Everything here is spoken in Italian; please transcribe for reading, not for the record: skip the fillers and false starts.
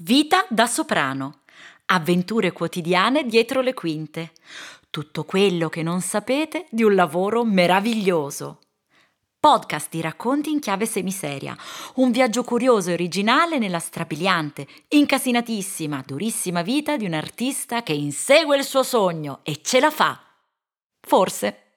Vita da soprano. Avventure quotidiane dietro le quinte. Tutto quello che non sapete di un lavoro meraviglioso. Podcast di racconti in chiave semiseria. Un viaggio curioso e originale nella strabiliante, incasinatissima, durissima vita di un artista che insegue il suo sogno e ce la fa. Forse.